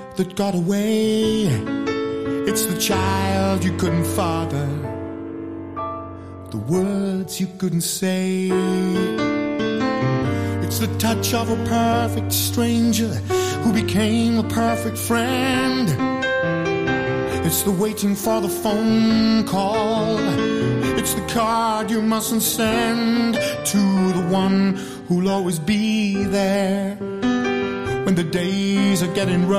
that got away. It's the child you couldn't father, the words you couldn't say. It's the touch of a perfect stranger who became a perfect friend. It's the waiting for the phone call. It's the card you mustn't send to the one who'll always be there when the days are getting rough.